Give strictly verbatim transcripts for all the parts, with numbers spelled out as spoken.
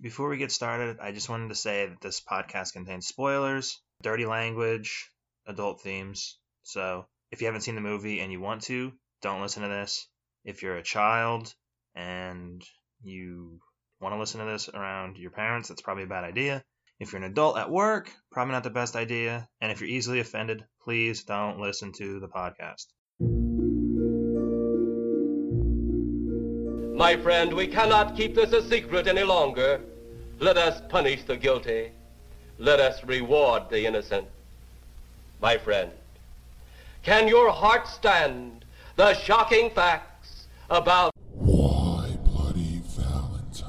Before we get started, I just wanted to say that this podcast contains spoilers, dirty language, adult themes. So if you haven't seen the movie and you want to, don't listen to this. If you're a child and you want to listen to this around your parents, that's probably a bad idea. If you're an adult at work, probably not the best idea. And if you're easily offended, please don't listen to the podcast. My friend, we cannot keep this a secret any longer. Let us punish the guilty. Let us reward the innocent. My friend, can your heart stand the shocking facts about Why Bloody Valentine?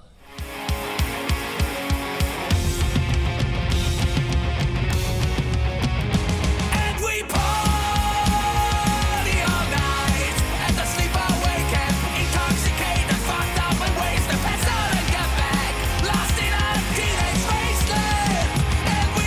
And we party all night at the sleep-away camp, intoxicated, fucked up, and wasted, pass out and get back, lost in a teenage wasteland. And we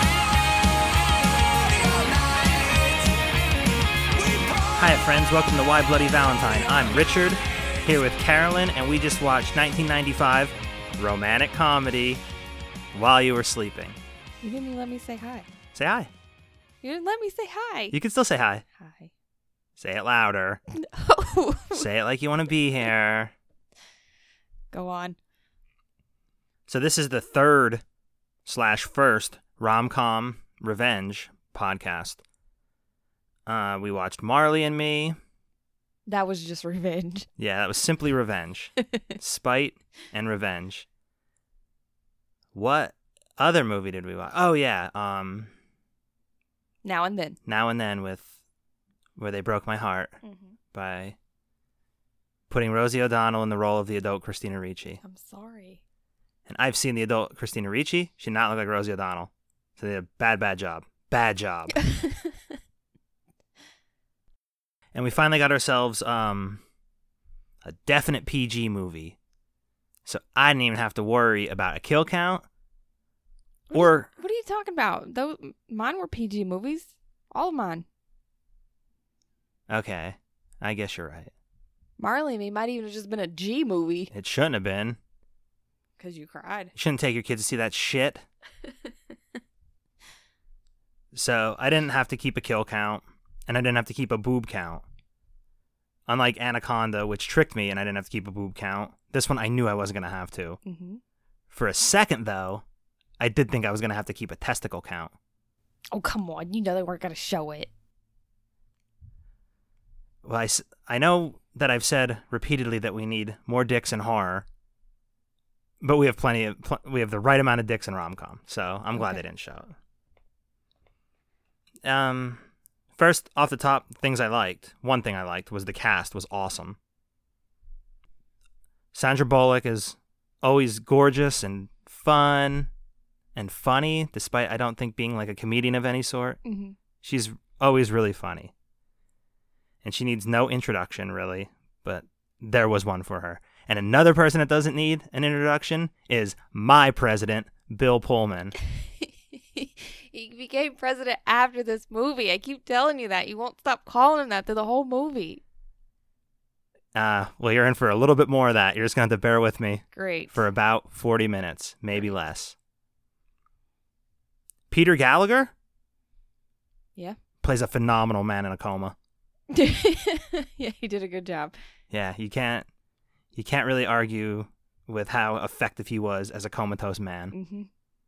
party all night. We party. Hi, friends. Welcome to Why Bloody Valentine. I'm Richard, here with Carolyn, and we just watched nineteen ninety-five romantic comedy while you were sleeping. You didn't even let me say hi. Say hi. You didn't let me say hi. You can still say hi. Hi. Say it louder. No. Say it like you want to be here. Go on. So this is the third slash first rom-com revenge podcast. Uh, we watched Marley and Me. That was just revenge. Yeah, that was simply revenge. Spite and revenge. What other movie did we watch? Oh yeah, um, Now and then. Now and Then with Where They Broke My Heart Mm-hmm. by putting Rosie O'Donnell in the role of the adult Christina Ricci. I'm sorry. And I've seen the adult Christina Ricci. She did not look like Rosie O'Donnell. So they did a bad, bad job. Bad job. And we finally got ourselves um, a definite P G movie. So I didn't even have to worry about a kill count. What Or, are, what are you talking about? Those mine were P G movies. All of mine. okay, I guess you're right. Marley and Me might even have just been a G movie It shouldn't have been. because you cried. You shouldn't take your kids to see that shit. So I didn't have to keep a kill count, and I didn't have to keep a boob count. Unlike Anaconda, which tricked me and I didn't have to keep a boob count, this one I knew I wasn't going to have to. Mm-hmm. For a second, though, I did think I was going to have to keep a testicle count. Oh, come on. You know they weren't going to show it. Well, I, s- I know that I've said repeatedly that we need more dicks in horror, but we have plenty of, pl- we have the right amount of dicks in rom-com, so I'm glad Okay. they didn't show it. Um, first, off the top, things I liked. One thing I liked was the cast was awesome. Sandra Bullock is always gorgeous and fun and funny, despite I don't think being like a comedian of any sort. Mm-hmm. She's always really funny. And she needs no introduction, really, but there was one for her. And another person that doesn't need an introduction is my president, Bill Pullman. He became president after this movie. I keep telling you that. You won't stop calling him that through the whole movie. Uh, well, you're in for a little bit more of that. You're just going to have to bear with me Great. for about forty minutes, maybe less. Peter Gallagher Yeah. plays a phenomenal man in a coma. Yeah, he did a good job. Yeah, you can't you can't really argue with how effective he was as a comatose man. Mm-hmm.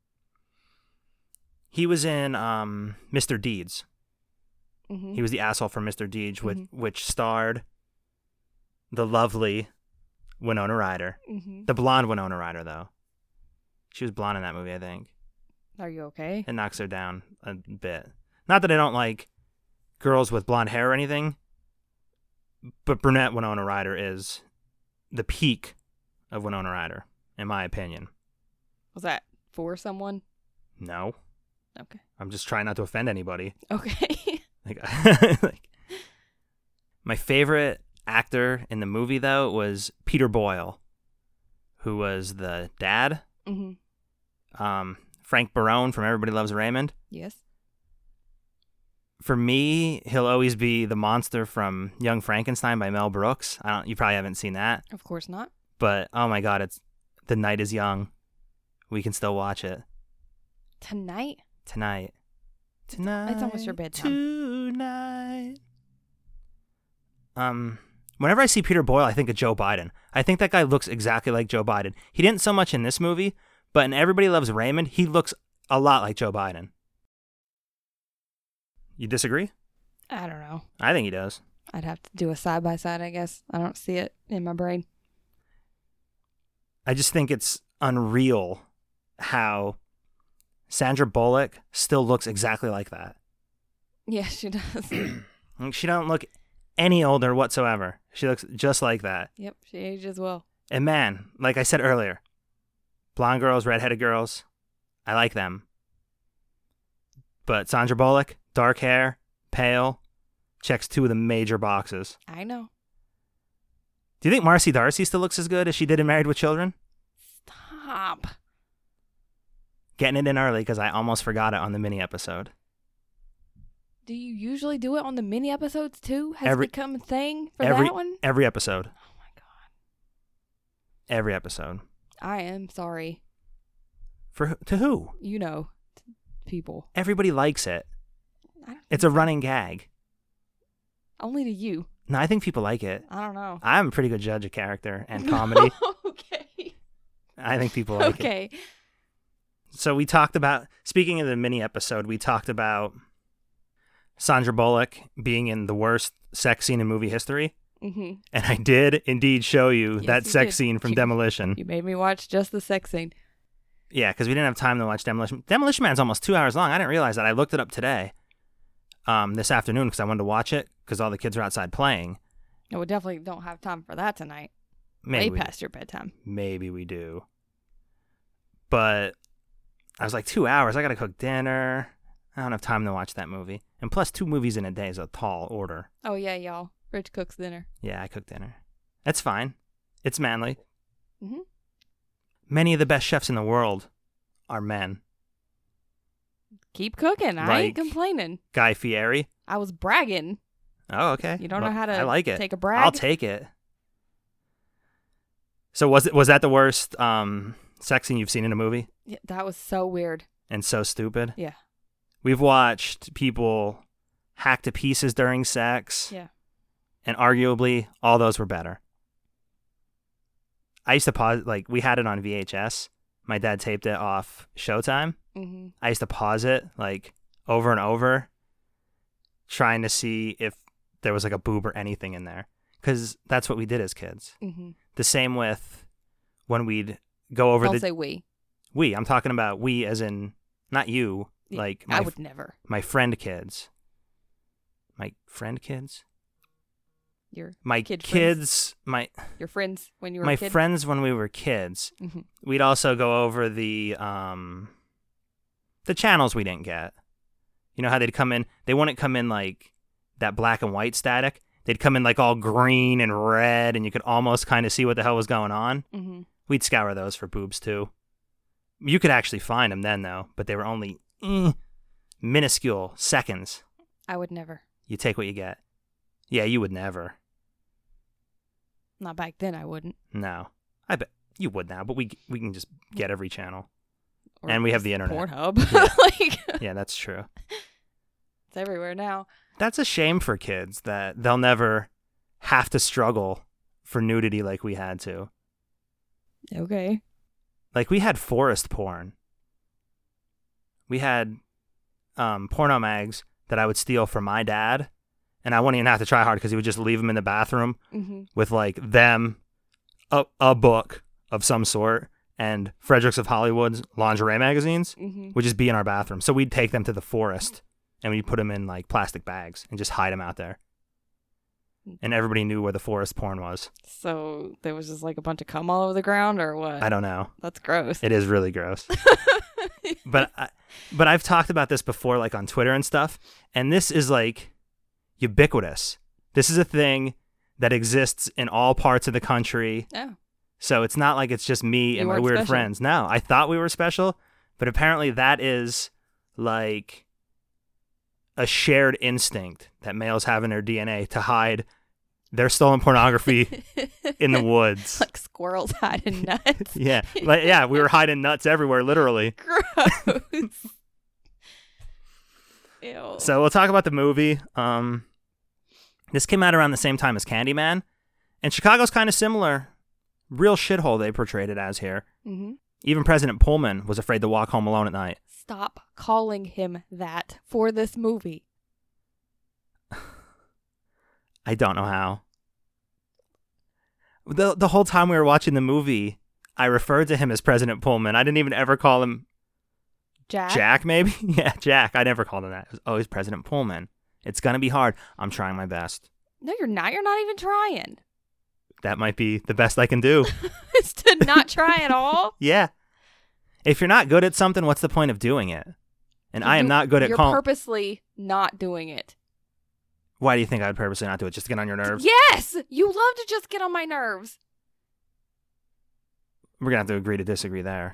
He was in um, Mister Deeds. Mm-hmm. He was the asshole from Mister Deeds, which, Mhm. which starred the lovely Winona Ryder. Mm-hmm. The blonde Winona Ryder, though. She was blonde in that movie, I think. Are you okay? It knocks her down a bit. Not that I don't like girls with blonde hair or anything, but brunette Winona Ryder is the peak of Winona Ryder, in my opinion. Was that for someone? No. Okay. I'm just trying not to offend anybody. Okay. Like, like, my favorite actor in the movie, though, was Peter Boyle, who was the dad. Mm-hmm. Um, Frank Barone from Everybody Loves Raymond. Yes. For me, he'll always be the monster from Young Frankenstein by Mel Brooks. I don't. You probably haven't seen that, Of course not. but oh my god, it's The night is young. We can still watch it Tonight? tonight. Tonight. It's almost your bedtime. Tonight. Um, whenever I see Peter Boyle, I think of Joe Biden. I think that guy looks exactly like Joe Biden. He didn't so much in this movie, but in Everybody Loves Raymond, he looks a lot like Joe Biden. You disagree? I don't know. I think he does. I'd have to do a side by side, I guess. I don't see it in my brain. I just think it's unreal how Sandra Bullock still looks exactly like that. Yeah, she does. Like, she don't look any older whatsoever. She looks just like that. Yep, she ages well. And man, like I said earlier, blonde girls, redheaded girls, I like them. But Sandra Bullock, dark hair, pale, checks two of the major boxes. I know. Do you think Marcy Darcy still looks as good as she did in Married with Children? Stop. Getting it in early because I almost forgot it on the mini episode. Do you usually do it on the mini episodes too? Has Every- it become a thing for every that one? every episode. Oh my god. Every episode. I am sorry. For who- to who? You know, t- people. Everybody likes it. I don't It's think a so. running gag. Only to you. No, I think people like it. I don't know. I'm a pretty good judge of character and comedy. Okay. I think people like it. Okay. So we talked about, speaking of the mini episode, we talked about Sandra Bullock being in the worst sex scene in movie history. Mm-hmm. And I did indeed show you Yes, that you sex did. scene from You- Demolition. You made me watch just the sex scene. Yeah, because we didn't have time to watch Demolition. Demolition Man's almost two hours long. I didn't realize that. I looked it up today, um, this afternoon, because I wanted to watch it because all the kids are outside playing. No, we definitely don't have time for that tonight. Maybe Way we, past your bedtime. maybe we do. But I was like, two hours. I got to cook dinner. I don't have time to watch that movie. And plus, two movies in a day is a tall order. Oh yeah, y'all. Rich cooks dinner. Yeah, I cook dinner. That's fine. It's manly. Mm-hmm. Many of the best chefs in the world are men. Keep cooking. I ain't Like- complaining. Guy Fieri. I was bragging. Oh, okay. You don't Well, know how to I like it. take a brag? I'll take it. So was it was that the worst um, sex scene you've seen in a movie? Yeah, that was so weird. And so stupid? Yeah. We've watched people hack to pieces during sex. Yeah. And arguably, all those were better. I used to pause, like, we had it on V H S. My dad taped it off Showtime. Mm-hmm. I used to pause it, like, over and over, trying to see if there was, like, a boob or anything in there. Because that's what we did as kids. Mm-hmm. The same with when we'd go over Don't the... say we. We. I'm talking about we as in, not you, Yeah, like, I my, would never. my friend kids. My friend kids? Your My kid friends. kids, my Your friends when you were my a kid. friends when we were kids. Mhm. We'd also go over the um the channels we didn't get. You know how they'd come in, they wouldn't come in like that black and white static. They'd come in like all green and red and you could almost kind of see what the hell was going on. Mm-hmm. We'd scour those for boobs too. You could actually find them then though, but they were only eh, minuscule seconds. I would never. You take what you get. Yeah, you would never. Not back then. I wouldn't. No. I bet you would now, but we we can just get every channel. Or And we have just the internet. Pornhub. Yeah. like Yeah, that's true. it's everywhere now. That's a shame for kids that they'll never have to struggle for nudity like we had to. Okay. Like we had forest porn. We had um, porno mags that I would steal from my dad, and I wouldn't even have to try hard because he would just leave them in the bathroom Mm-hmm. with like them, a, a book of some sort, and Fredericks of Hollywood's lingerie magazines Mm-hmm. would just be in our bathroom. So we'd take them to the forest and we'd put them in like plastic bags and just hide them out there. And everybody knew where the forest porn was. So there was just like a bunch of cum all over the ground, or what? I don't know. That's gross. It is really gross. but I, but I've talked about this before, like on Twitter and stuff, and this is like ubiquitous. This is a thing that exists in all parts of the country. Oh. So it's not like it's just me You and my weren't weird special. friends. No, I thought we were special, but apparently that is like a shared instinct that males have in their D N A to hide their stolen pornography in the woods. Like squirrels hiding nuts. Yeah, like, yeah, we were hiding nuts everywhere, literally. Gross. Ew. So we'll talk about the movie. Um, this came out around the same time as Candyman, and Chicago's kind of similar. Real shithole they portrayed it as here. Mm-hmm. Even President Pullman was afraid to walk home alone at night. Stop calling him that for this movie. I don't know how. The the whole time we were watching the movie, I referred to him as President Pullman. I didn't even ever call him Jack? Jack, maybe? Yeah, Jack. I never called him that. It was always President Pullman. It's going to be hard. I'm trying my best. No, you're not. You're not even trying. That might be the best I can do. It's to not try at all. Yeah. If you're not good at something, what's the point of doing it? And I am You- not good at You're calling. purposely not doing it. Why do you think I would purposely not do it? Just to get on your nerves? Yes! You love to just get on my nerves. We're going to have to agree to disagree there.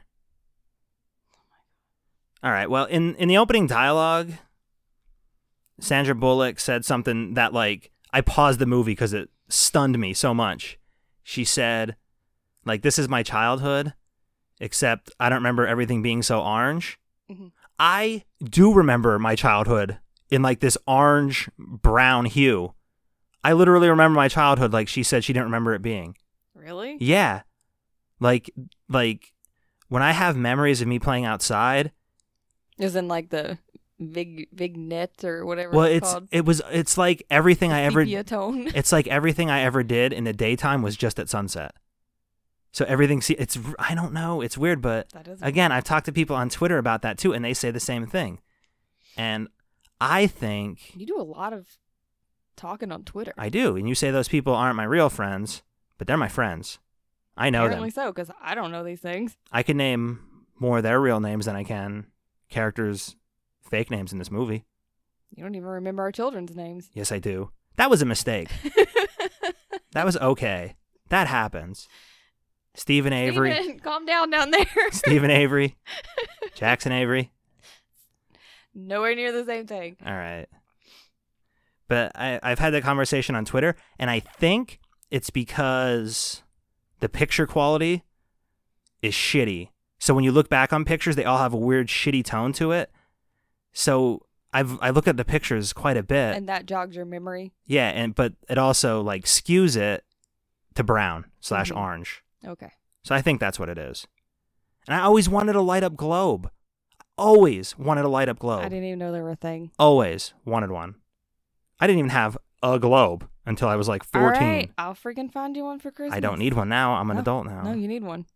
All right. Well, in, in the opening dialogue, Sandra Bullock said something that, like, I paused the movie because it stunned me so much. She said, like, this is my childhood, except I don't remember everything being so orange. Mhm. I do remember my childhood in, like, this orange brown hue. I literally remember my childhood like she said she didn't remember it being. Really? Yeah. Like, like when I have memories of me playing outside. As in, like, the vig vignette or whatever Well, it's, it's called. it was it's like everything I ever Sepia tone. it's like everything I ever did in the daytime was just at sunset. So everything see it's I don't know, it's weird, but That is again, I've talked to people on Twitter about that too, and they say the same thing. And I think You do a lot of talking on Twitter. I do, and you say those people aren't my real friends, but they're my friends. I know Apparently them. so, because I don't know these things. I can name more of their real names than I can characters' fake names in this movie. You don't even remember our children's names. Yes, I do. That was a mistake. That was okay. That happens. Stephen Avery. Steven, calm down down there. Stephen Avery. Jackson Avery. Nowhere near the same thing. All right. But I, I've had that conversation on Twitter, and I think it's because the picture quality is shitty. So when you look back on pictures, they all have a weird shitty tone to it. So I've I look at the pictures quite a bit. And that jogs your memory. Yeah, and but it also like skews it to brown slash Mhm. orange. Okay. So I think that's what it is. And I always wanted a light up globe. Always wanted a light up globe. I didn't even know they were a thing. Always wanted one. I didn't even have a globe until I was like All fourteen. right, I'll freaking find you one for Christmas. I don't need one now. I'm an No, adult now. No, you need one.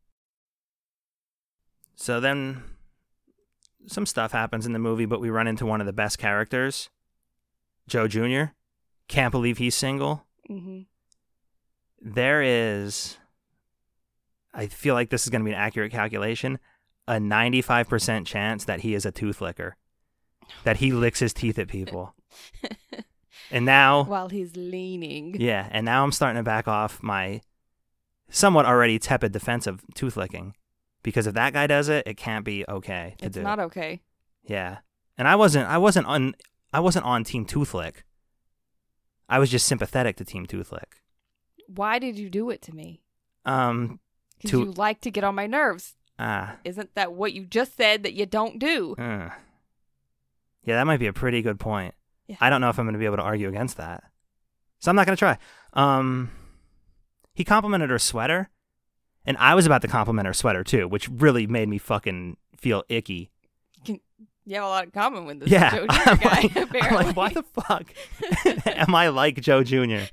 So then some stuff happens in the movie, but we run into one of the best characters, Joe Junior Can't believe he's single. Mm-hmm. There is, I feel like this is going to be an accurate calculation, a ninety-five percent chance that he is a tooth licker, that he licks his teeth at people. And now, While he's leaning. yeah, and now I'm starting to back off my somewhat already tepid defense of tooth licking. Because if that guy does it, it can't be okay to It's do. not okay. Yeah. And I wasn't I wasn't on I wasn't on Team Toothlick. I was just sympathetic to Team Toothlick. Why did you do it to me? Um Because To- you like to get on my nerves. ah Isn't that what you just said that you don't do? uh. Yeah, that might be a pretty good point. Yeah. I don't know if I'm going to be able to argue against that. So I'm not going to try. Um he complimented her sweater, and I was about to compliment her sweater too, which really made me fucking feel icky. You have a lot in common with this Yeah. Joe I'm Junior guy, like, I'm apparently. like, why the fuck am I like Joe Junior?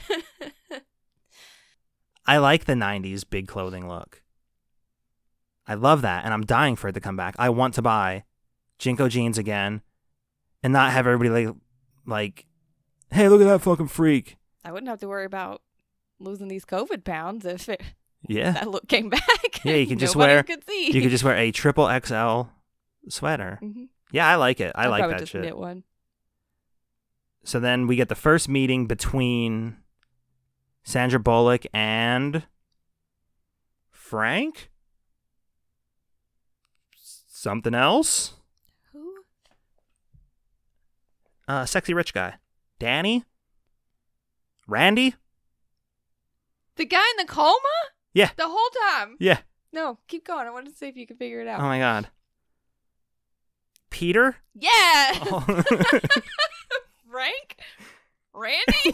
I like the nineties big clothing look. I love that, and I'm dying for it to come back. I want to buy Jinko jeans again and not have everybody like, like, hey, look at that fucking freak. I wouldn't have to worry about losing these COVID pounds if it, Yeah. that look came back. Yeah, you can just Nobody wear- could see. You could just wear a triple X L sweater. Mhm. Yeah, I like it. I I'd like probably that just shit. knit one. So then we get the first meeting between Sandra Bullock and Frank? Something else? Who? Uh, sexy rich guy. Danny? Randy? The guy in the coma? Yeah. The whole time? Yeah. No, keep going. I wanted to see if you could figure it out. Oh my god. Peter? Yeah. Oh. Frank? Randy?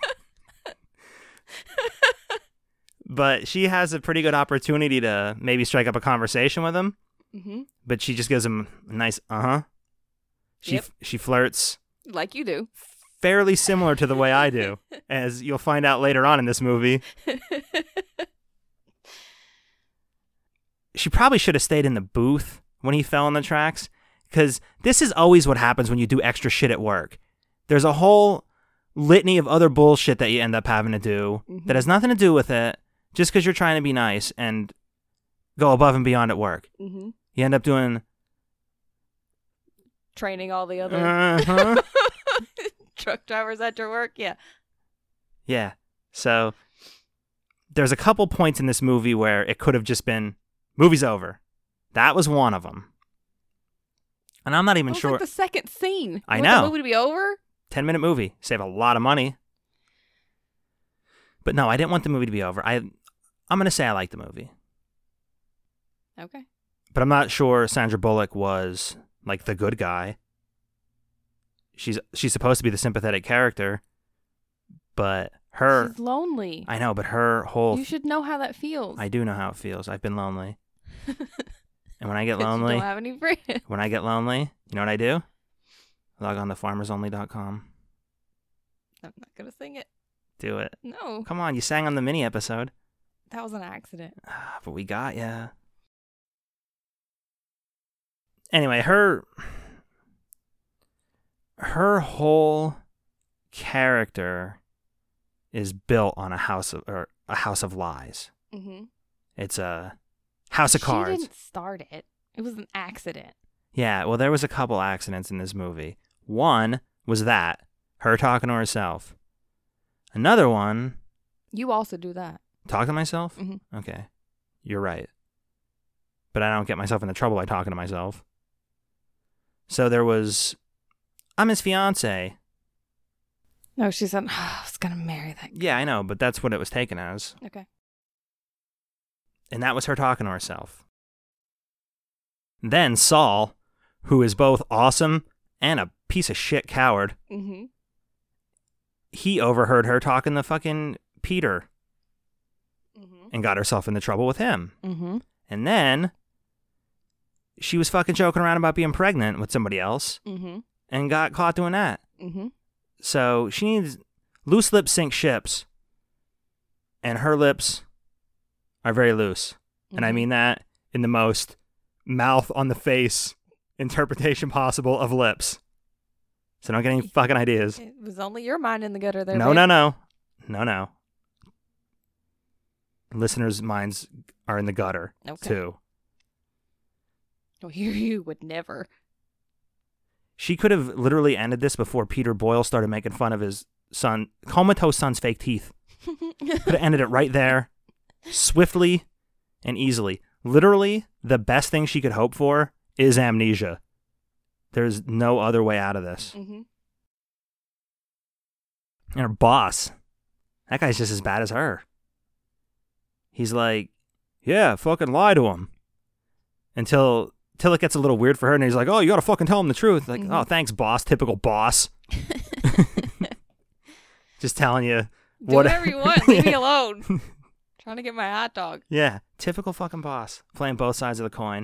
But she has a pretty good opportunity to maybe strike up a conversation with him. Mm-hmm. But she just gives him a nice uh-huh. She Yep. she flirts Like you do. fairly similar to the way I do, as you'll find out later on in this movie. She probably should have stayed in the booth when he fell on the tracks, because this is always what happens when you do extra shit at work. There's a whole litany of other bullshit that you end up having to do Mhm. that has nothing to do with it, just because you're trying to be nice and go above and beyond at work. Mm-hmm. You end up doing Training all the other uh-huh. truck drivers at your work. Yeah. Yeah. So there's a couple points in this movie where it could have just been movie's over. That was one of them. And I'm not even That was sure. like the second scene. I You want know. the movie to be over? ten minute movie. Save a lot of money. But no, I didn't want the movie to be over. I, I'm going to say I liked the movie. Okay. But I'm not sure Sandra Bullock was like the good guy. She's she's supposed to be the sympathetic character. But her... She's lonely. I know, but her whole... You should know how that feels. I do know how it feels. I've been lonely. And when I get 'Cause lonely... You don't have any friends. When I get lonely, you know what I do? Log on to farmers only dot com. I'm not gonna sing it. Do it. No, Come on, you sang on the mini episode. that was an accident. Ah, but we got ya. Anyway, her her whole character is built on a house of or a house of lies. Mm-hmm. It's a house of cards. She didn't start it. It was an accident. Yeah, well, there was a couple accidents in this movie. One was that, her talking to herself. Another one, You also do that. talk to myself? Mhm. Okay, you're right. But I don't get myself into trouble by talking to myself. So there was, I'm his fiance. No, she said, oh, I was gonna marry that guy. Yeah, I know, but that's what it was taken as. Okay. And that was her talking to herself. Then Saul, who is both awesome and a piece of shit coward, Mm-hmm. he overheard her talking to fucking Peter Mm-hmm. and got herself into trouble with him. Mm-hmm. And then she was fucking joking around about being pregnant with somebody else Mm-hmm. and got caught doing that. Mm-hmm. So she needs loose lips sink ships, and her lips are very loose. And I Mhm. mean that in the most mouth on the face interpretation possible of lips. So don't get any fucking ideas. It was only your mind in the gutter there. No, babe. no, no. No, no. Listeners' minds are in the gutter, Okay. too. Well, you, you would never. She could have literally ended this before Peter Boyle started making fun of his son, comatose son's fake teeth. Could have ended it right there, swiftly and easily. Literally, the best thing she could hope for is amnesia. There's no other way out of this. Mm-hmm. And her boss, that guy's just as bad as her. He's like, yeah, fucking lie to him. Until, until it gets a little weird for her, and he's like, oh, you gotta fucking tell him the truth. Like, Mhm. oh, thanks, boss. Typical boss. Just telling you. Do whatever you want. Leave me alone. Trying to get my hot dog. Yeah, typical fucking boss. Playing both sides of the coin.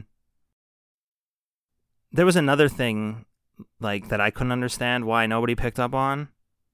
There was another thing, like, that I couldn't understand why nobody picked up on.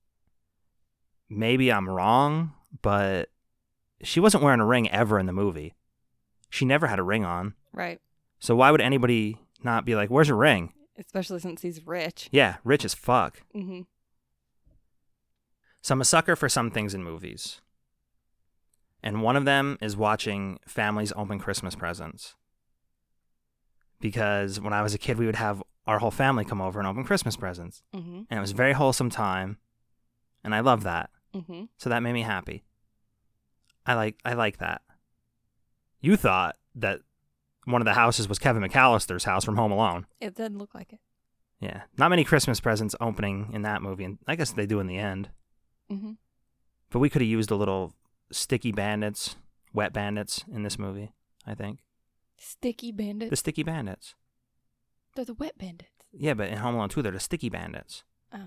Maybe I'm wrong, but she wasn't wearing a ring ever in the movie. She never had a ring on. Right. So why would anybody not be like, where's your ring? Especially since he's rich. Yeah, rich as fuck. Mm-hmm. So I'm a sucker for some things in movies. And one of them is watching families open Christmas presents. Because when I was a kid, we would have our whole family come over and open Christmas presents. Mm-hmm. And it was a very wholesome time. And I love that. Mm-hmm. So that made me happy. I like I like that. You thought that one of the houses was Kevin McAllister's house from Home Alone. It didn't look like it. Yeah. Not many Christmas presents opening in that movie. And I guess they do in the end. Mm-hmm. But we could have used a little sticky bandits, wet bandits in this movie, I think. Sticky bandits. The sticky bandits. They're the wet bandits. Yeah, but in Home Alone two, they're the sticky bandits. Oh.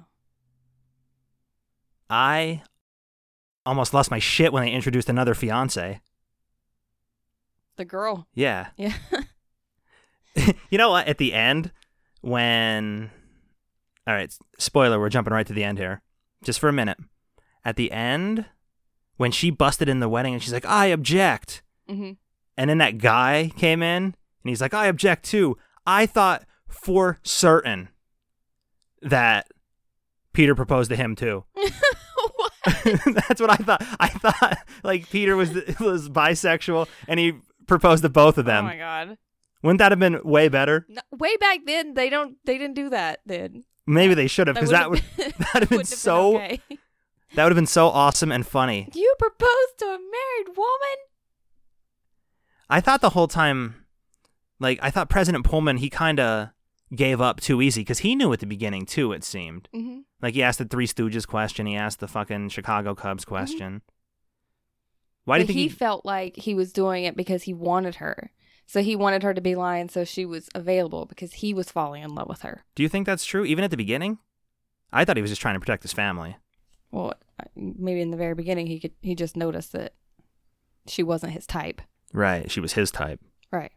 I almost lost my shit when they introduced another fiance. The girl. Yeah. Yeah. You know what? At the end, when... All right, spoiler, we're jumping right to the end here. Just for a minute. At the end, when she busted in the wedding and she's like, I object. Mm-hmm. And then that guy came in and he's like, I object too. I thought for certain that Peter proposed to him too. What? That's what I thought. I thought like Peter was was bisexual and he proposed to both of them. Oh my god. Wouldn't that have been way better? No, way back then, they don't. They didn't do that then. Maybe they should have, because that would would've been- that'd have been wouldn't have so okay. that would have been so awesome and funny. You proposed to a married woman? I thought the whole time, like I thought President Pullman, he kind of gave up too easy because he knew at the beginning too. It seemed Mm-hmm. like he asked the Three Stooges question, he asked the fucking Chicago Cubs question. Why do you But think he, he? felt like he was doing it because he wanted her? So he wanted her to be lying, so she was available because he was falling in love with her. Do you think that's true? Even at the beginning, I thought he was just trying to protect his family. Well, maybe in the very beginning, he could he just noticed that she wasn't his type. Right, she was his type. Right.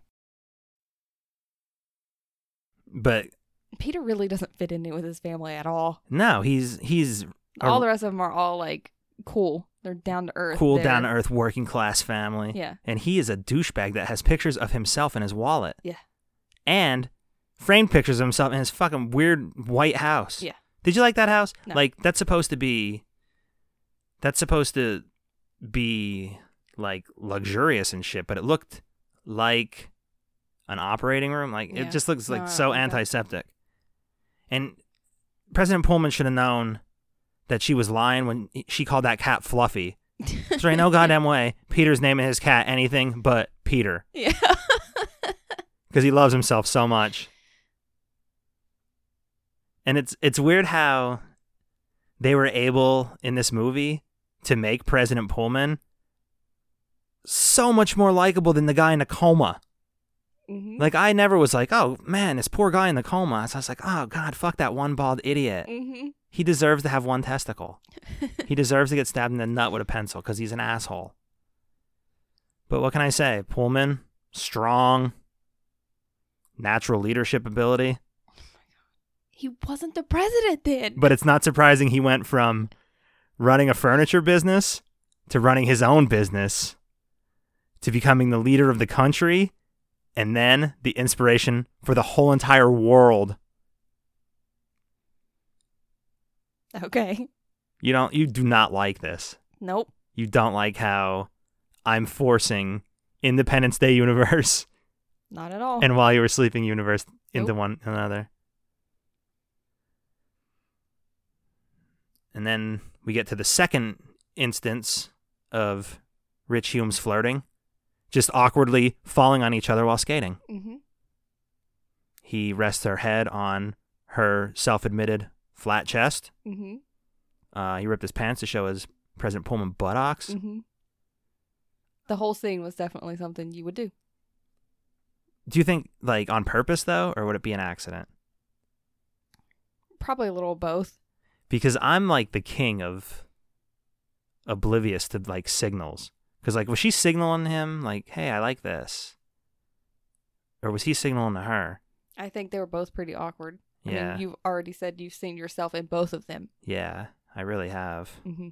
But Peter really doesn't fit in with his family at all. no, he's he's All a the rest of them are all like cool. They're down to earth. cool, They're- down to earth, working class family. Yeah. And he is a douchebag that has pictures of himself in his wallet. Yeah. And framed pictures of himself in his fucking weird white house. Yeah. Did you like that house? No. Like that's supposed to be that's supposed to be like luxurious and shit, but it looked like an operating room. Like Yeah. it just looks No, like I don't so like that. antiseptic. And President Pullman should have known that she was lying when she called that cat Fluffy. There ain't no goddamn way Peter's naming his cat anything but Peter. Yeah. Because he loves himself so much. And it's it's weird how they were able in this movie to make President Pullman so much more likable than the guy in a coma. hmm Like I never was like, oh man, this poor guy in the coma. So I was like, oh god, fuck that one bald idiot. hmm He deserves to have one testicle. He deserves to get stabbed in the nut with a pencil because he's an asshole. But what can I say? Pullman, strong, natural leadership ability. He wasn't the president then. But it's not surprising he went from running a furniture business to running his own business to becoming the leader of the country and then the inspiration for the whole entire world. Okay. You don't you do not like this. Nope. You don't like how I'm forcing Independence Day universe Not at all. and While You Were Sleeping universe into Nope. one another. And then we get to the second instance of Rich Humes flirting, just awkwardly falling on each other while skating. hmm He rests her head on her self-admitted flat chest. hmm Uh, he ripped his pants to show his President Pullman buttocks. hmm The whole scene was definitely something you would do. Do you think, like, on purpose, though, or would it be an accident? Probably a little of both. Because I'm, like, the king of oblivious to, like, signals. Because, like, was she signaling him, like, hey, I like this? Or was he signaling to her? I think they were both pretty awkward. I Yeah. mean, you've already said you've seen yourself in both of them. Yeah, I really have. hmm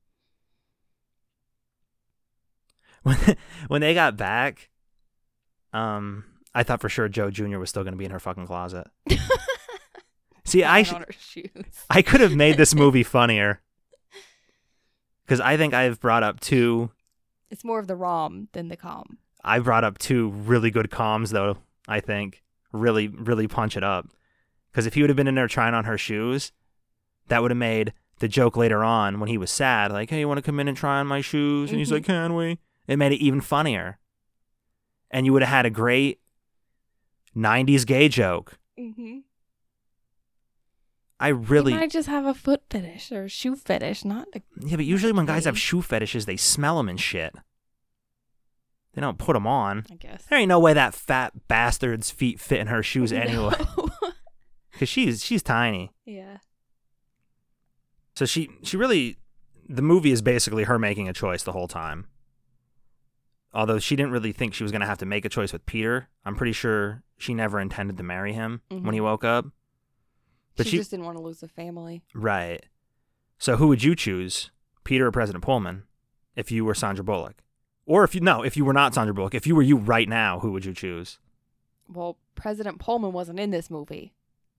When when they got back, um, I thought for sure Joe Junior was still going to be in her fucking closet. See, I sh- on her shoes. I could have made this movie funnier. Because I think I've brought up two It's more of the rom than the com. I brought up two really good comms, though, I think. Really, really punch it up. Because if he would have been in there trying on her shoes, that would have made the joke later on when he was sad, like, hey, you want to come in and try on my shoes? And he's Mhm. like, can we? It made it even funnier. And you would have had a great nineties gay joke. hmm I really He might just have a foot fetish or shoe fetish, not a... yeah, but usually when guys have Okay. shoe fetishes, they smell them and shit. They don't put them on. I guess. There ain't no way that fat bastard's feet fit in her shoes anyway, No. because she's she's tiny. Yeah. So she she really, the movie is basically her making a choice the whole time. Although she didn't really think she was going to have to make a choice with Peter. I'm pretty sure she never intended to marry him when he Mhm. woke up. But she, she, just didn't want to lose the family. right. So who would you choose, Peter or President Pullman, if you were Sandra Bullock? Or if you, no, if you were not Sandra Bullock, if you were you right now, who would you choose? Well, President Pullman wasn't in this movie.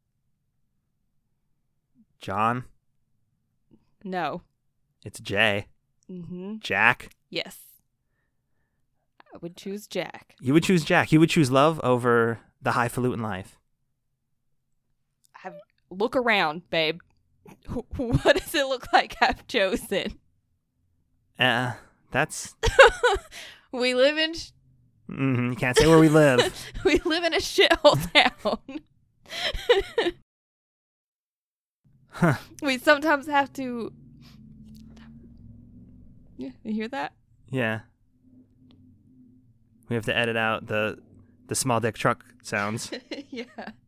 John? No. It's Jay. Mm-hmm. Jack? Yes. I would choose Jack. You would choose Jack. You would choose love over the highfalutin life. Have look around, babe. What does it look like I've chosen? Uh, that's, We live in sh- mm, you can't say where we live. we live in a shithole town. Huh. We sometimes have to. Yeah, you hear that? Yeah. We have to edit out the the small dick truck sounds. Yeah.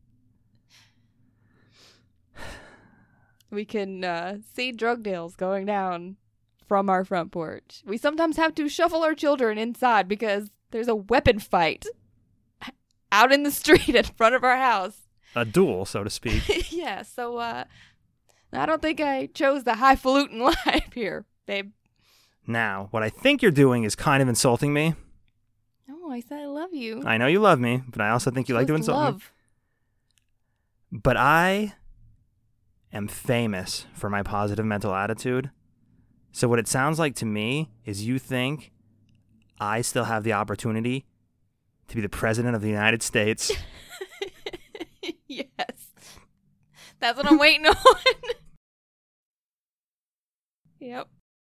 We can uh, see drug deals going down from our front porch. We sometimes have to shuffle our children inside because there's a weapon fight out in the street in front of our house. A duel, so to speak. Yeah, so uh, I don't think I chose the highfalutin life here, babe. Now, what I think you're doing is kind of insulting me. No, I said I love you. I know you love me, but I also think you like to Supposed insult me. love. But I am famous for my positive mental attitude. So what it sounds like to me is you think I still have the opportunity to be the president of the United States. Yes. That's what I'm waiting on. Yep.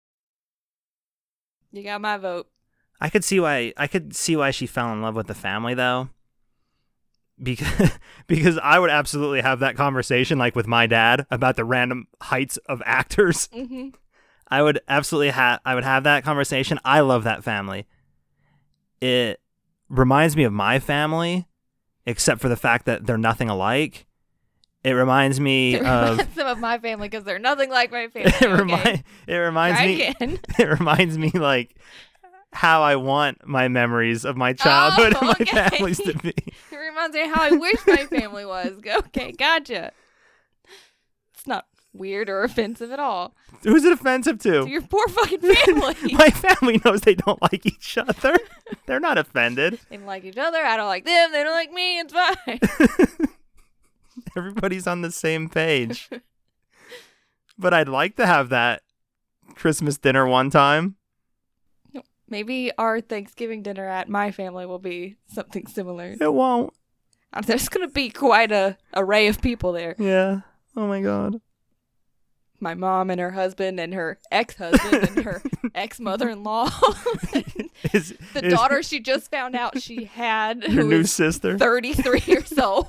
You got my vote. I could see why I could see why she fell in love with the family though. Because because I would absolutely have that conversation like with my dad about the random heights of actors. Mm-hmm. I would absolutely have I would have that conversation. I love that family. It reminds me of my family, except for the fact that they're nothing alike. It reminds me It of reminds them of my family because they're nothing like my family. it, remi- Okay? it reminds Try me again. it reminds me like how I want my memories of my childhood Oh, and my okay. families to be. It reminds me of how I wish my family was. Okay, gotcha. It's not weird or offensive at all. Who's it offensive to? To your poor fucking family. My family knows they don't like each other. They're not offended. They don't like each other. I don't like them. They don't like me. It's fine. Everybody's on the same page. But I'd like to have that Christmas dinner one time. Maybe our Thanksgiving dinner at my family will be something similar. It won't. Uh, There's going to be quite a array of people there. Yeah. Oh my god. My mom and her husband and her ex-husband and her ex-mother-in-law. Is, The is daughter she just found out she had, your who new is sister. thirty-three years old.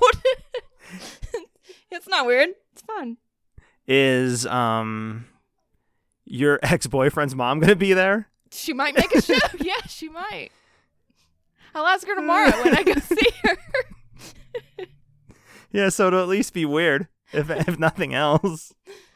It's not weird. It's fun. Is um your ex-boyfriend's mom gonna be there? She might make a show. Yeah, she might. I'll ask her tomorrow when I go see her. Yeah, so it'll at least be weird, if if nothing else.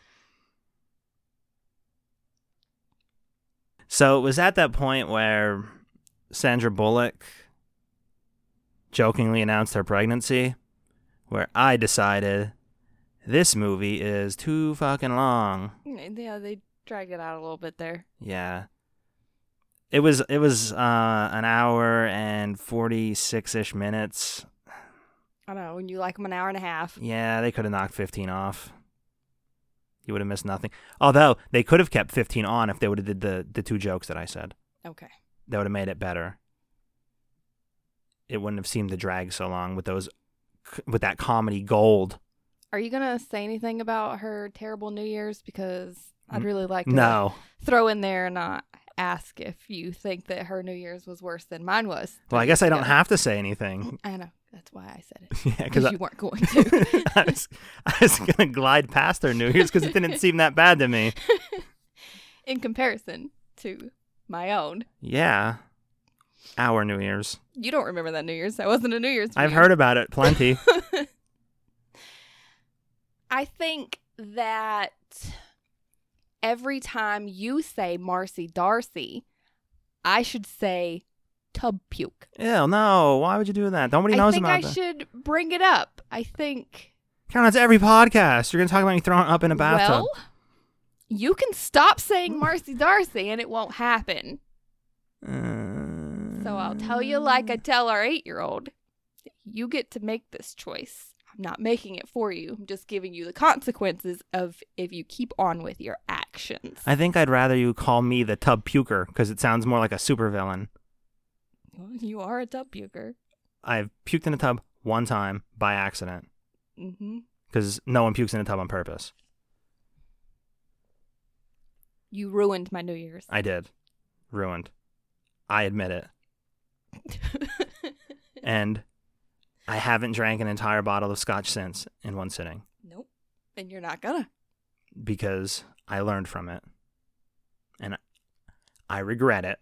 So it was at that point where Sandra Bullock jokingly announced her pregnancy, where I decided this movie is too fucking long. Yeah, they dragged it out a little bit there. Yeah. It was it was uh, an hour and forty-six-ish minutes. I don't know, when you like them an hour and a half. Yeah, they could have knocked fifteen off. You would have missed nothing. Although, they could have kept fifteen on if they would have did the, the two jokes that I said. Okay. That would have made it better. It wouldn't have seemed to drag so long with those, with that comedy gold. Are you going to say anything about her terrible New Year's? Because I'd N- really like to No. throw in there and uh, ask if you think that her New Year's was worse than mine was. Well, I three guess I years don't ago. have to say anything. I know. That's why I said it. Yeah, because Because I, you weren't going to. I was I was gonna glide past our New Year's because it didn't seem that bad to me. In comparison to my own. Yeah, our New Year's. You don't remember that New Year's. That wasn't a New Year's. I've heard about it plenty. I think that every time you say Marcy Darcy, I should say tub puke. Ew, no. Why would you do that? Nobody I knows think about I that. should bring it up. I think. Count that's every podcast. You're gonna talk about me throwing up in a bathtub. Well, you can stop saying Marcy Darcy and it won't happen. Uh, So I'll tell you like I tell our eight-year-old. You get to make this choice. I'm not making it for you. I'm just giving you the consequences of if you keep on with your actions. I think I'd rather you call me the tub puker because it sounds more like a supervillain. Well, you are a tub puker. I've puked in a tub one time by accident Mm-hmm. because no one pukes in a tub on purpose. You ruined my New Year's. I did. Ruined. I admit it. And I haven't drank an entire bottle of scotch since in one sitting Nope. And you're not gonna. because I learned from it. And I regret it.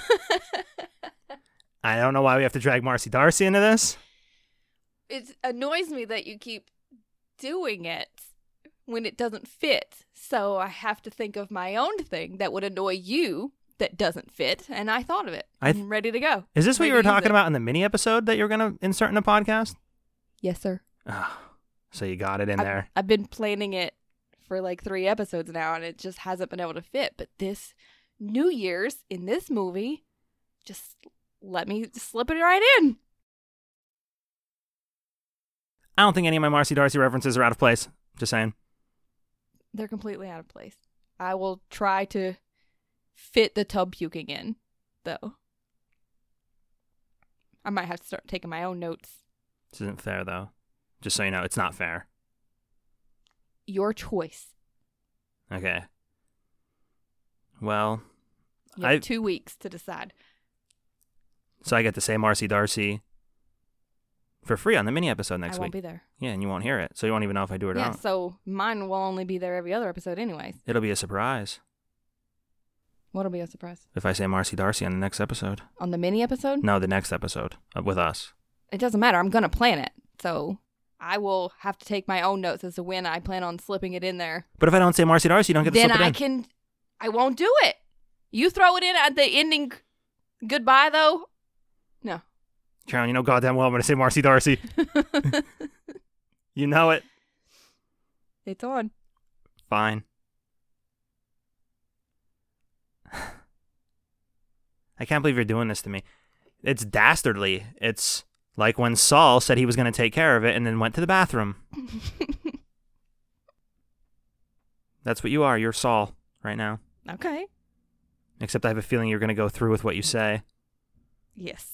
I don't know why we have to drag Marcy Darcy into this. It annoys me that you keep doing it when it doesn't fit. So I have to think of my own thing that would annoy you that doesn't fit. And I thought of it. I th- I'm ready to go. Is this what Ready you were to use talking it. about in the mini episode that you're going to insert in the podcast? Yes, sir. Oh, so you got it in I've, there. I've been planning it for like three episodes now, and it just hasn't been able to fit. But this New Year's in this movie, just let me slip it right in. I don't think any of my Marcy Darcy references are out of place. Just saying. They're completely out of place. I will try to fit the tub puking in, though. I might have to start taking my own notes. This isn't fair, though. Just so you know, it's not fair. Your choice. Okay. Well, You have I two weeks to decide. so I get to say Marcy Darcy for free on the mini episode next I won't week. be there. Yeah, and you won't hear it, so you won't even know if I do it or Yeah, not. so mine will only be there every other episode anyways. It'll be a surprise What'll be a surprise? if I say Marcy Darcy on the next episode. On the mini episode? No, the next episode uh, with us. It doesn't matter. I'm going to plan it. So I will have to take my own notes as to when I plan on slipping it in there. But if I don't say Marcy Darcy, you don't get to Then slip it I in. can, I won't do it. You throw it in at the ending goodbye, though? No. Sharon, you know goddamn well I'm going to say Marcy Darcy. You know it. It's on. Fine. I can't believe you're doing this to me. It's dastardly. It's like when Saul said he was going to take care of it and then went to the bathroom. That's what you are. You're Saul right now. Okay. Except I have a feeling you're going to go through with what you say. Yes.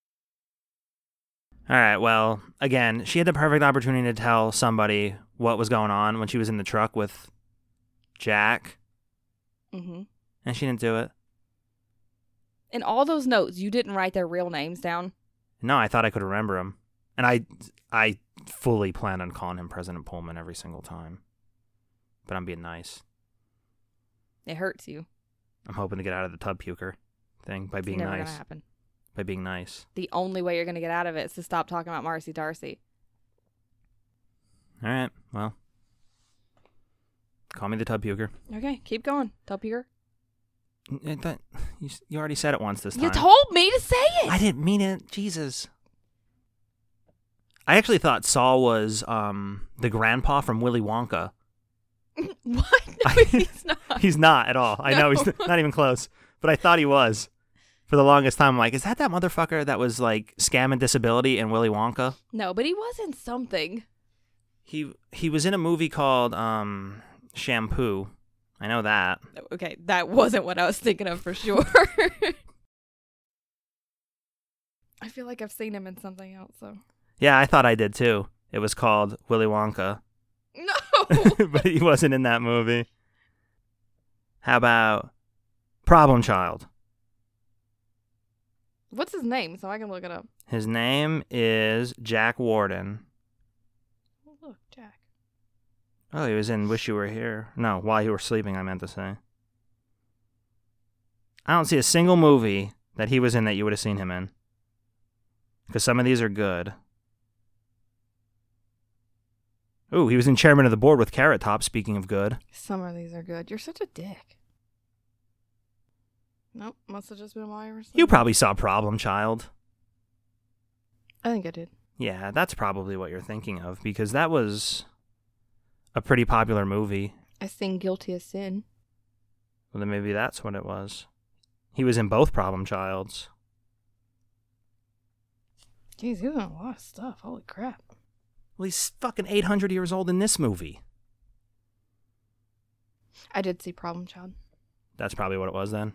All right, well, again, she had the perfect opportunity to tell somebody what was going on when she was in the truck with Jack, Mm-hmm. and she didn't do it. In all those notes, you didn't write their real names down. No, I thought I could remember him. And I I fully plan on calling him President Pullman every single time. But I'm being nice. It hurts you. I'm hoping to get out of the tub puker thing by It's being never nice. gonna happen. By being nice. The only way you're gonna get out of it is to stop talking about Marcy Darcy. All right, well. Call me the tub puker. Okay, keep going. Tub puker. Eh, that- You, you already said it once this time. You told me to say it. I didn't mean it. Jesus. I actually thought Saul was um, the grandpa from Willy Wonka. What? No, I- he's not. He's not at all. I know he's No. not even close. But I thought he was. For the longest time, I'm like, is that that motherfucker that was like scamming disability in Willy Wonka? No, but he was in something. He he was in a movie called um, Shampoo. I know that. Okay, that wasn't what I was thinking of for sure. I feel like I've seen him in something else, so. Yeah, I thought I did too. It was called Willy Wonka. No! But he wasn't in that movie. How about Problem Child? What's his name so I can look it up? His name is Jack Warden. Oh, look, Jack. Oh, he was in Wish You Were Here. No, While You Were Sleeping, I meant to say. I don't see a single movie that he was in that you would have seen him in. Because some of these are good. Ooh, he was in Chairman of the Board with Carrot Top, speaking of good. Some of these are good. You're such a dick. Nope, must have just been While You Were Sleeping. You probably saw Problem Child. I think I did. Yeah, that's probably what you're thinking of, because that was a pretty popular movie. I sing Guilty as Sin. Well, then maybe that's what it was. He was in both Problem Childs. Jeez, he's in a lot of stuff. Holy crap. Well, he's fucking eight hundred years old in this movie. I did see Problem Child. That's probably what it was then.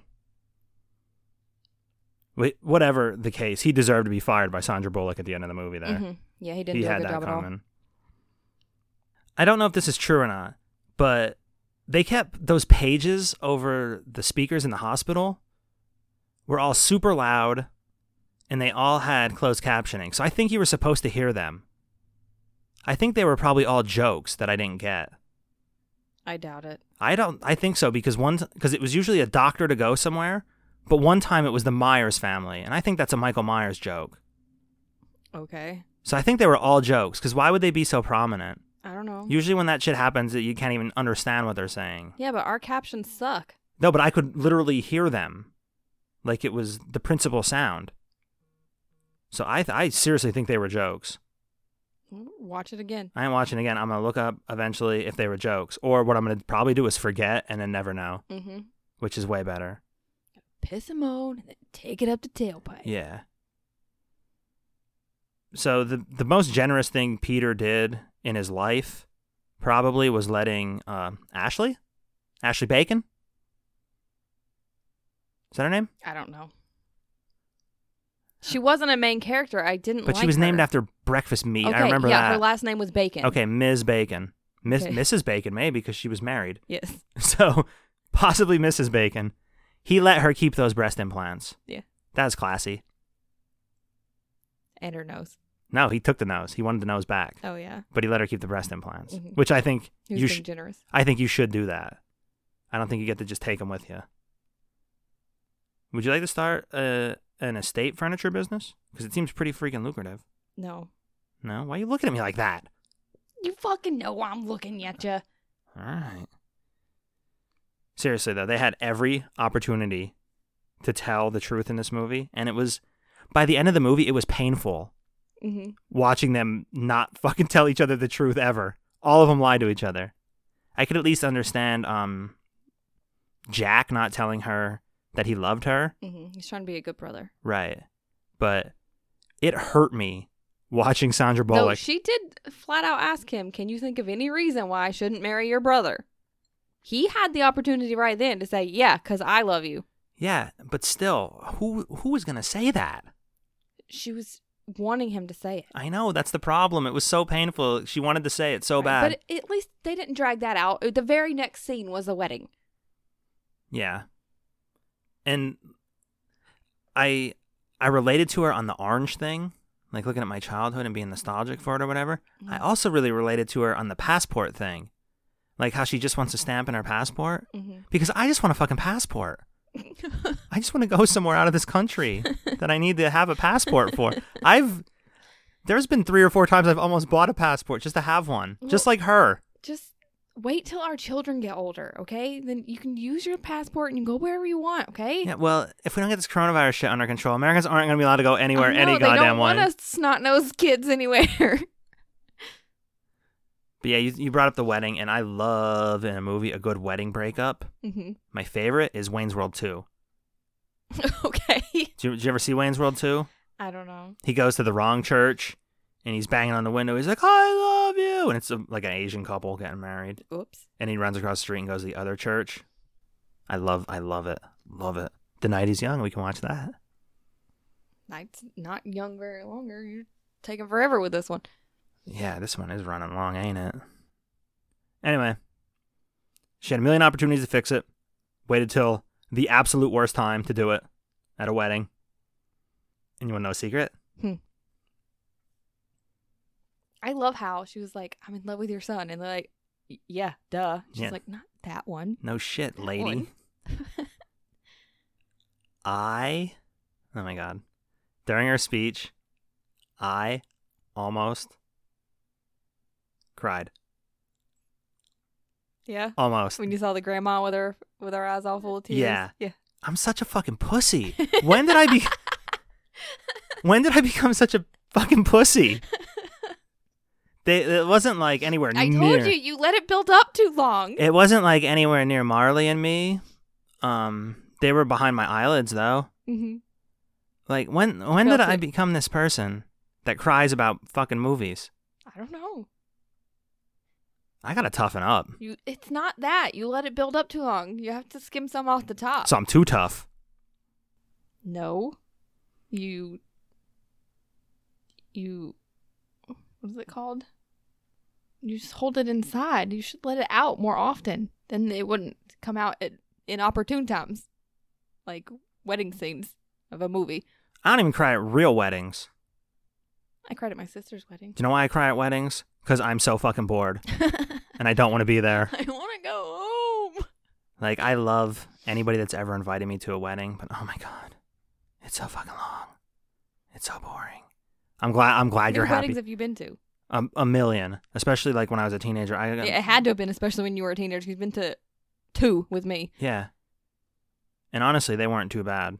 Wait, whatever the case, he deserved to be fired by Sandra Bullock at the end of the movie there. Mm-hmm. Yeah, he didn't He do a had good that job at all. coming. I don't know if this is true or not, but they kept those pages over the speakers in the hospital were all super loud, and they all had closed captioning. So I think you were supposed to hear them. I think they were probably all jokes that I didn't get. I doubt it. I don't. I think so because one because it was usually a doctor to go somewhere, but one time it was the Myers family, and I think that's a Michael Myers joke. Okay. So I think they were all jokes because why would they be so prominent? I don't know. Usually when that shit happens, you can't even understand what they're saying. Yeah, but our captions suck. No, but I could literally hear them, like it was the principal sound. So I th- I seriously think they were jokes. Watch it again. I ain't watching again. I'm gonna look up eventually if they were jokes, or what I'm gonna probably do is forget and then never know, Mm-hmm. which is way better. Piss and moan, and then take it up the tailpipe. Yeah. So the the most generous thing Peter did in his life probably was letting uh, Ashley, Ashley Bacon. Is that her name? I don't know. She wasn't a main character. I didn't But like she was her. named after breakfast meat. Okay, I remember yeah, that. her last name was Bacon. Okay, Miz Bacon. Miss Okay. Missus Bacon, maybe, because she was married. Yes. So, possibly Missus Bacon. He let her keep those breast implants. Yeah. That's classy. And her nose. No, he took the nose. He wanted the nose back. Oh, yeah. But he let her keep the breast implants, Mhm. which I think He was you being should. generous. I think you should do that. I don't think you get to just take them with you. Would you like to start uh, an estate furniture business? Because it seems pretty freaking lucrative. No. No? Why are you looking at me like that? You fucking know I'm looking at you. All right. Seriously, though, they had every opportunity to tell the truth in this movie, and it was, by the end of the movie, it was painful Mm-hmm. watching them not fucking tell each other the truth ever. All of them lied to each other. I could at least understand um, Jack not telling her that he loved her. Mm-hmm. He's trying to be a good brother. Right. But it hurt me watching Sandra Though Bullock. she did flat out ask him, can you think of any reason why I shouldn't marry your brother? He had the opportunity right then to say, yeah, because I love you. Yeah, but still, who who was going to say that? She was wanting him to say it. I know, that's the problem. It was so painful. She wanted to say it so bad. But at least they didn't drag that out. The very next scene was the wedding. Yeah. And I I related to her on the orange thing, like looking at my childhood and being nostalgic for it or whatever. Mm. I also really related to her on the passport thing. Like how she just wants a stamp in her passport. Mm-hmm. Because I just want a fucking passport. I just want to go somewhere out of this country that I need to have a passport for. I've there's been three or four times I've almost bought a passport just to have one. Just Well- like her. Just wait till our children get older, okay? Then you can use your passport and you go wherever you want, okay? Yeah, well, if we don't get this coronavirus shit under control, Americans aren't going to be allowed to go anywhere, I know, any they goddamn don't way. want us snot-nosed kids anywhere. But yeah, you, you brought up the wedding, and I love in a movie a good wedding breakup. Mm-hmm. My favorite is Wayne's World two. Okay. Did you, did you ever see Wayne's World two? I don't know. He goes to the wrong church, and he's banging on the window. He's like, I love you. And it's a, like an Asian couple getting married. Oops. And he runs across the street and goes to the other church. I love I love it. Love it. The Night is Young. We can watch that. Night's not young very longer. You're taking forever with this one. Yeah, this one is running long, ain't it? Anyway, she had a million opportunities to fix it. Waited till the absolute worst time to do it at a wedding. And you want to know a secret? I love how she was like, I'm in love with your son. And they're like, "Y- yeah, duh. She's Yeah. like, not that one. No shit, That lady. one." I, oh my God. During her speech, I almost cried. Yeah. Almost. When you saw the grandma with her with her eyes all full of tears. Yeah. Yeah. I'm such a fucking pussy. When did I be? When did I become such a fucking pussy? They, it wasn't like anywhere I near. told you, you let it build up too long. It wasn't like anywhere near Marley and me. Um, they were behind my eyelids though. hmm Like when when did Felt I it. become this person that cries about fucking movies? I don't know. I gotta toughen up. You, it's not that. You let it build up too long. You have to skim some off the top. So I'm too tough. No. You. You. What is it called? You just hold it inside. You should let it out more often. Then it wouldn't come out at inopportune times. Like wedding scenes of a movie. I don't even cry at real weddings. I cried at my sister's wedding. Do you know why I cry at weddings? Because I'm so fucking bored and I don't want to be there. I want to go home. Like, I love anybody that's ever invited me to a wedding, but oh my God, it's so fucking long. It's so boring. I'm glad. I'm glad How you're many happy. weddings have you been to? A, a million, especially like when I was a teenager. I Yeah, it had to have been, especially when you were a teenager. You've been to two with me. yeah. And honestly, they weren't too bad.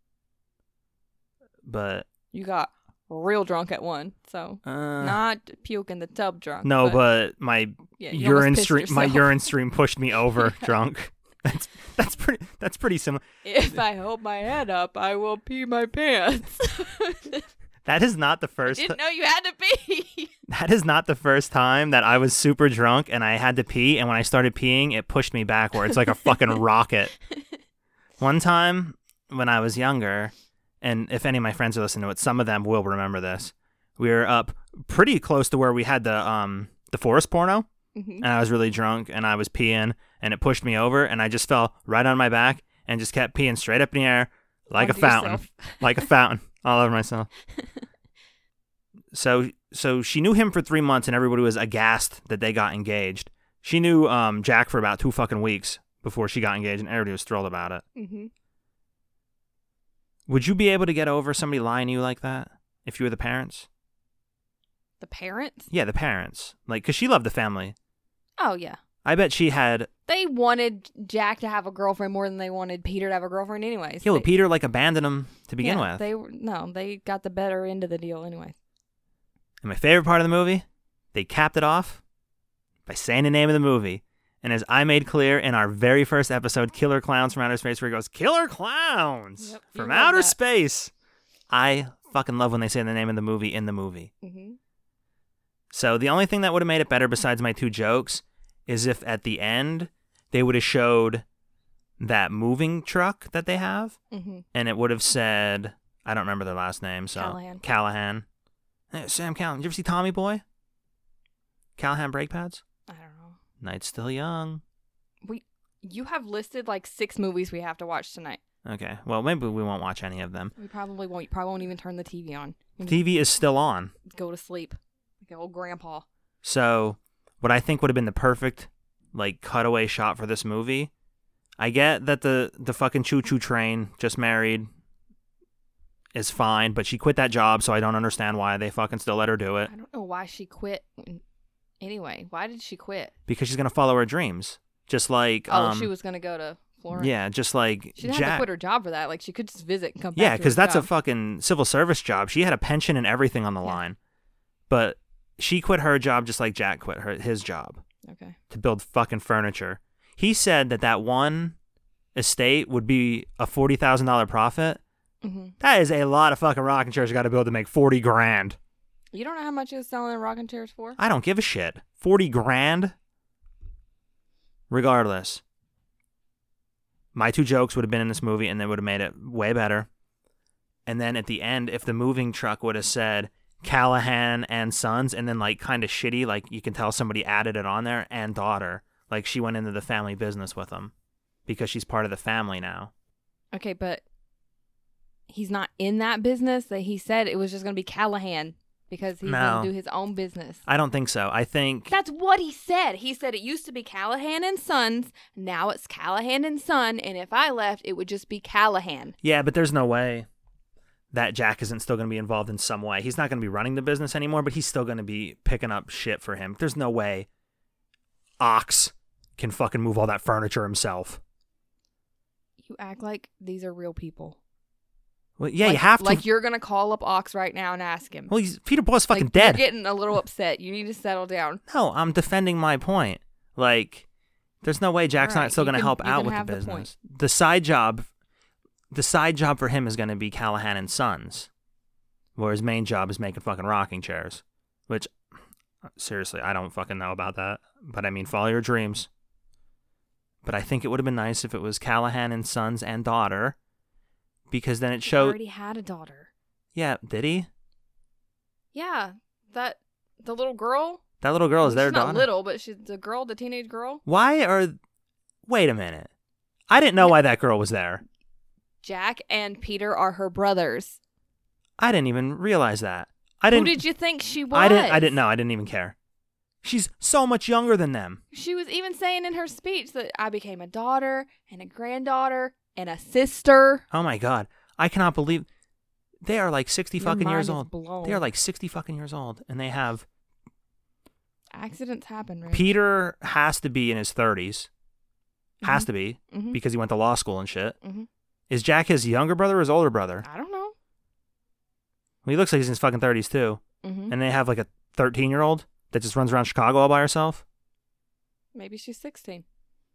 But You got real drunk at one, so uh, not puke in the tub drunk. no, but my yeah, you urine almost pissed stream, my yourself. urine stream pushed me over drunk. That's that's pretty. That's pretty similar. If I hold my head up, I will pee my pants. That is not the I first. didn't know you had to pee. That is not the first time that I was super drunk and I had to pee, and when I started peeing, it pushed me backwards like a fucking rocket. One time when I was younger, and if any of my friends are listening to it, some of them will remember this. We were up pretty close to where we had the um the forest porno, Mhm. and I was really drunk and I was peeing, and it pushed me over, and I just fell right on my back and just kept peeing straight up in the air like Onto a fountain, yourself. like a fountain, all over myself. So so she knew him for three months, and everybody was aghast that they got engaged. She knew um, Jack for about two fucking weeks before she got engaged, and everybody was thrilled about it. Mhm. Would you be able to get over somebody lying to you like that if you were the parents? The parents? Yeah, the parents. Like, because she loved the family. Oh yeah. I bet she had... They wanted Jack to have a girlfriend more than they wanted Peter to have a girlfriend anyways. Yeah, well, They- Peter, like, abandoned him to begin yeah, with. They were no, they got the better end of the deal anyway. And my favorite part of the movie, they capped it off by saying the name of the movie. And as I made clear in our very first episode, Killer Clowns from Outer Space, where he goes, Killer Clowns Yep, you from love Outer that. Space. I fucking love when they say the name of the movie in the movie. Mhm. So the only thing that would have made it better besides my two jokes is if at the end they would have showed that moving truck that they have, Mhm. and it would have said, I don't remember their last name, so Callahan. Callahan. Hey, Sam Callahan. Did you ever see Tommy Boy? Callahan brake pads? I don't know. Night's Still Young. We you have listed like six movies we have to watch tonight. Okay, well, maybe we won't watch any of them. We probably won't. You probably won't even turn the T V on. You T V is still on. just go to sleep like an old grandpa. So, what I think would have been the perfect, like, cutaway shot for this movie, I get that the, the fucking choo-choo train, just married, is fine, but she quit that job, so I don't understand why they fucking still let her do it. I don't know why she quit. when- Anyway, why did she quit? Because she's going to follow her dreams. Just like, Oh, um, she was gonna go to Florence. yeah, just like She didn't have to Jack. quit her job for that. Like she could just visit and come back. Yeah, to her because that's a job. fucking civil service job. She had a pension and everything on the Yeah. line. But she quit her job just like Jack quit her his job Okay. to build fucking furniture. He said that that one estate would be a forty thousand dollars profit. hmm That is a lot of fucking rocking chairs you got to build to make forty grand. You don't know how much he was selling rocking chairs for? I don't give a shit. forty grand? Regardless. My two jokes would have been in this movie and they would have made it way better. And then at the end, if the moving truck would have said Callahan and Sons and then like kind of shitty, like you can tell somebody added it on there, and daughter, like she went into the family business with them because she's part of the family now. Okay, but he's not in that business, that he said it was just going to be Callahan because he's No. going to do his own business. I don't think so. I think That's what he said. He said it used to be Callahan and Sons. Now it's Callahan and Son. And if I left, it would just be Callahan. yeah, but there's no way that Jack isn't still going to be involved in some way. He's not going to be running the business anymore, but he's still going to be picking up shit for him. There's no way Ox can fucking move all that furniture himself. You act like these are real people. Well, yeah, like, you have to. Like you're going to call up Ox right now and ask him. well, he's, Peter Boy's fucking like, dead. You're getting a little upset. You need to settle down. No, I'm defending my point. Like, there's no way Jack's All not right, still you going to can- help you out can with the have the business. point. The side job, the side job for him is going to be Callahan and Sons, where his main job is making fucking rocking chairs. Which, seriously, I don't fucking know about that. But I mean, follow your dreams. But I think it would have been nice if it was Callahan and Sons and daughter, because then it He showed. already had a daughter. Yeah, did he? Yeah, that the little girl. That little girl is She's their not daughter. little, but she's the girl, the teenage girl. Why are? Wait a minute. I didn't know why that girl was there. Jack and Peter are her brothers. I didn't even realize that. I Who didn't. did you think she was? I didn't. I didn't know. I didn't even care. She's so much younger than them. She was even saying in her speech that I became a daughter and a granddaughter and a sister. Oh my god! I cannot believe they are like sixty Your fucking mind years is old. blown. They are like sixty fucking years old, and they have Accidents happen, right? Peter has to be in his thirties. Has Mhm. to be Mhm. because he went to law school and shit. Mhm. Is Jack his younger brother or his older brother? I don't know. Well, he looks like he's in his fucking thirties too. Mhm. And they have like a thirteen year old that just runs around Chicago all by herself. Maybe she's sixteen.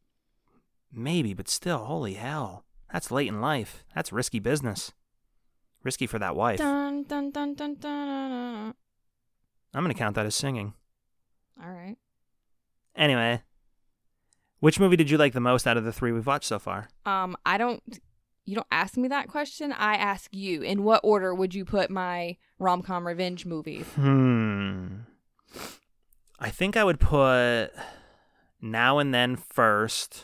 Maybe, but still, holy hell. That's late in life. That's risky business. Risky for that wife. Dun, dun, dun, dun, dun, dun. I'm going to count that as singing. All right. Anyway, which movie did you like the most out of the three we've watched so far? Um, I don't. You don't ask me that question. I ask you. In what order would you put my rom-com revenge movies? Hmm. I think I would put Now and Then first.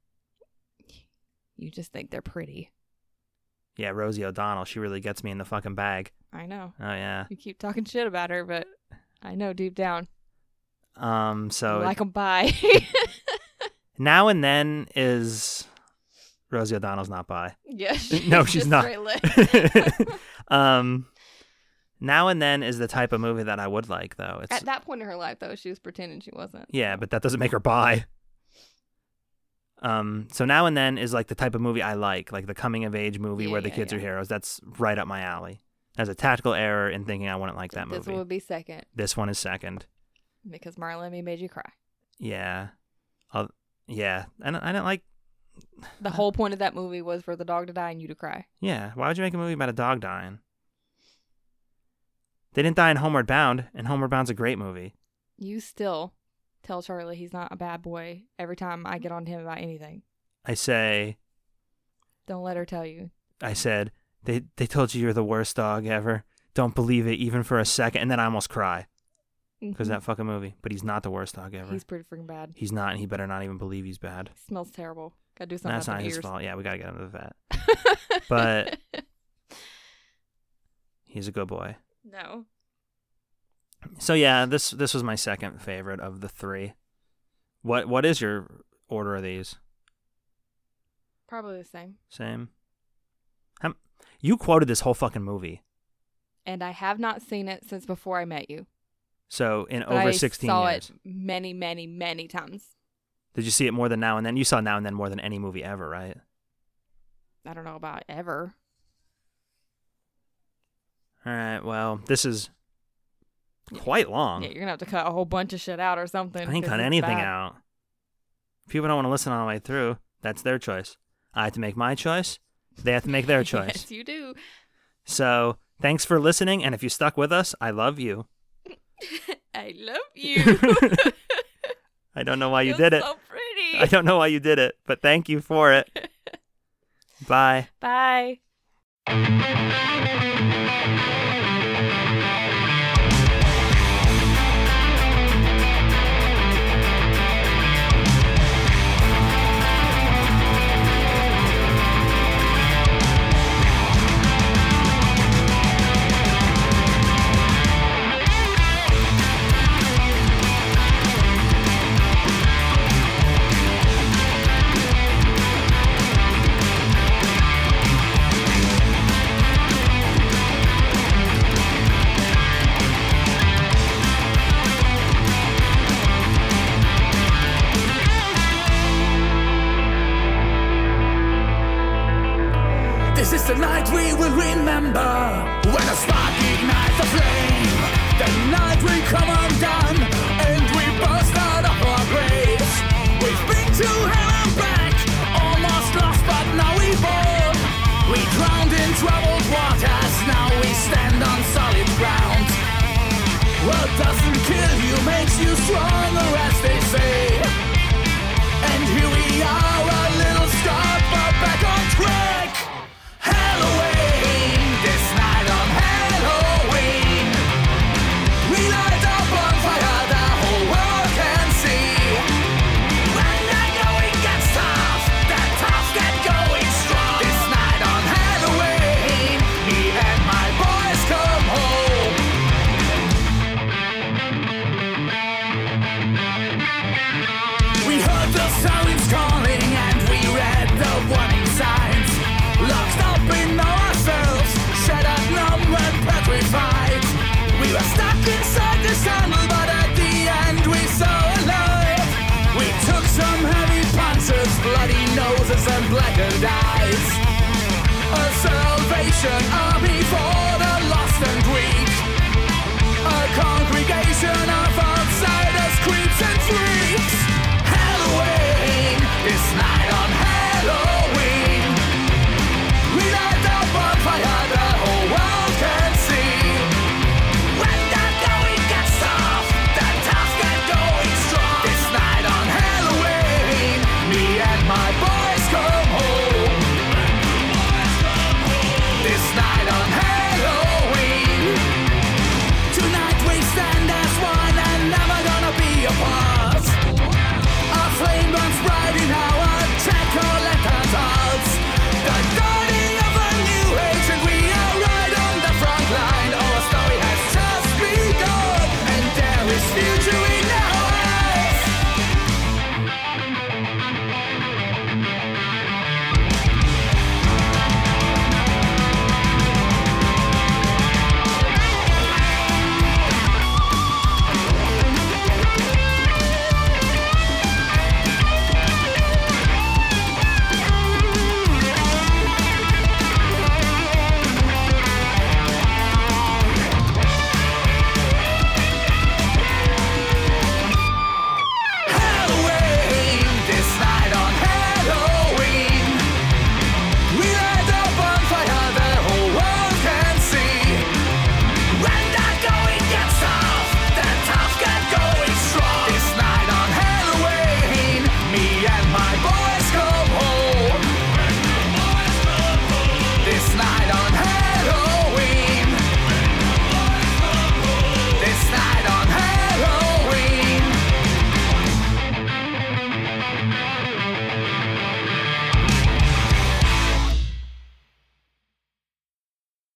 You just think they're pretty. Yeah, Rosie O'Donnell. She really gets me in the fucking bag. I know. Oh, yeah. You keep talking shit about her, but I know deep down. Um. So you like them bi. Now and Then is Rosie O'Donnell's not bi. Yeah. No, she's just not. straight lit. um, Now and Then is the type of movie that I would like, though. It's At that point in her life, though, she was pretending she wasn't. yeah, but that doesn't make her bi. Um, so Now and Then is like the type of movie I like, like the coming of age movie Yeah, where the yeah, kids yeah. are heroes. That's right up my alley. There's a tactical error in thinking I wouldn't like that This movie. would be second This one is second. because Marlene made you cry. Yeah, I'll, yeah. I don't, I don't like. The whole point of that movie was for the dog to die and you to cry. Yeah, why would you make a movie about a dog dying? They didn't die in Homeward Bound, and Homeward Bound's a great movie. You still tell Charlie he's not a bad boy every time I get on him about anything. I say, Don't let her tell you. I said, they they told you you're the worst dog ever. Don't believe it even for a second, and then I almost cry because Mhm. that fucking movie. But he's not the worst dog ever. He's pretty freaking bad. He's not, and he better not even believe he's bad. Smells terrible. Gotta do something That's about not the his ears. fault. Yeah, we gotta get him to the vet. But he's a good boy. No. So yeah, this this was my second favorite of the three. What what is your order of these? Probably the same. Same. How, you quoted this whole fucking movie. And I have not seen it since before I met you. So in But over I sixteen saw years. it many, many, many times. Did you see it more than Now and Then? You saw Now and Then more than any movie ever, right? I don't know about ever. All right. Well, this is quite long. Yeah, you're gonna have to cut a whole bunch of shit out or something. I ain't 'cause cut it's anything bad. out. If people don't want to listen all the way through, that's their choice. I have to make my choice. They have to make their choice. Yes, you do. So thanks for listening. And if you stuck with us, I love you. I love you. I don't know why you You're did it. so pretty. I don't know why you did it, but thank you for it. Bye. Bye. the night we will remember. When a spark ignites the flame, the night we come undone, and we burst out of our graves. We've been to hell and back, almost lost but now we born. We drowned in troubled waters, now we stand on solid ground. What doesn't kill you makes you stronger, as they say. And here we are, a little scarred but back on track. Halloween, this night on Halloween, we light a bonfire the whole world can see. When the going gets tough, the tough get going strong. This night on Halloween, me and my boys come home. We heard the sirens calling and we read the warning signs. Locked up in ourselves, shattered, numb and petrified. We were stuck inside this tunnel, but at the end we saw a light. We took some heavy punches, bloody noses and blackened eyes. A Salvation Army for the lost and weak. A congregation of outsiders, creeps and freaks. Halloween, this night on Halloween, we light the bonfire the whole world can see. When the going gets tough, the tough get going strong. This night on Halloween, me and my boys come home. This night on Halloween, tonight we stand as one and never gonna be apart. Our flame burns bright in our jack-o'-lantern hearts. The dawning of a new age, and we are right on the front line. Our story has just begun, and there is future in